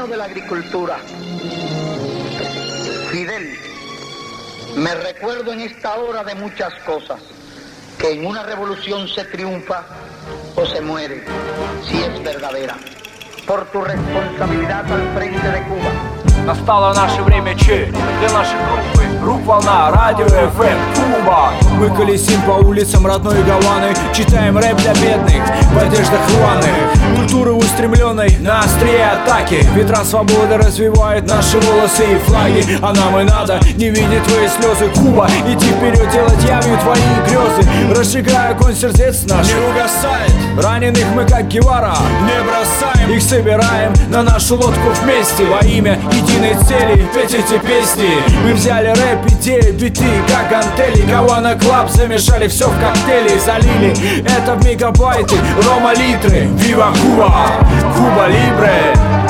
mano de la agricultura. Fidel, me recuerdo en esta hora de muchas cosas, que en una revolución se triunfa o se muere, si es verdadera. Por tu responsabilidad al frente de Cuba. Настало наше время Че для нашей группы. Рок-волна, радио FM, Куба. Мы колесим по улицам родной Гаваны, читаем рэп для бедных в одеждах рваных. Культуры устремленной на острие атаки. Ветра свободы развивают наши волосы и флаги. А нам и надо не видеть твои слезы. Куба, иди вперед, делать явью твои грезы. Разжигая огонь сердец наш, не угасает. Раненых мы как Гевара не бросаем. Их собираем на нашу лодку вместе. Во имя единой цели петь эти песни. Мы взяли рэп, идеи, биты, как гантели. Гавана Клаб замешали все в коктейли. Залили это в мегабайты, рома литры. Вива Куба, Куба Либре.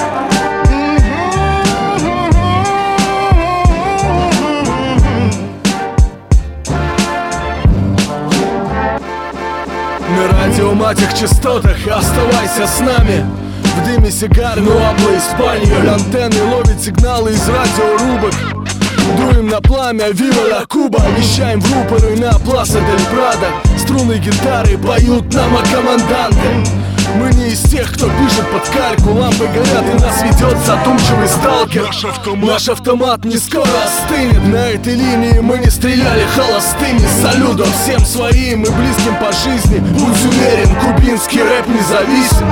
На радиоматих частотах оставайся с нами. В дыме сигар, но обла Испании. Антенны ловят сигналы из радиорубок. Дуем на пламя, вива ла Куба. Вещаем в рупоры на Пласа дель Прадо. Струны гитары поют нам о команданте. Мы не из тех, кто пишет под кальку. Лампы горят и нас ведет задумчивый сталкер. Наш автомат не скоро остынет. На этой линии мы не стреляли холостыми. Салютом всем своим и близким по жизни. Будь уверен, кубинский рэп независим.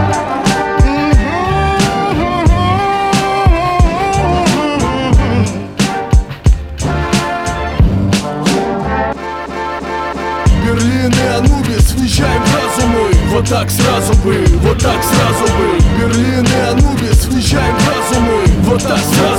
Берлин и Анубис, въезжаем в разумы. Вот так сразу бы, вот так сразу бы. Берлин и Анубис, въезжаем в разумы. Вот так сразу бы.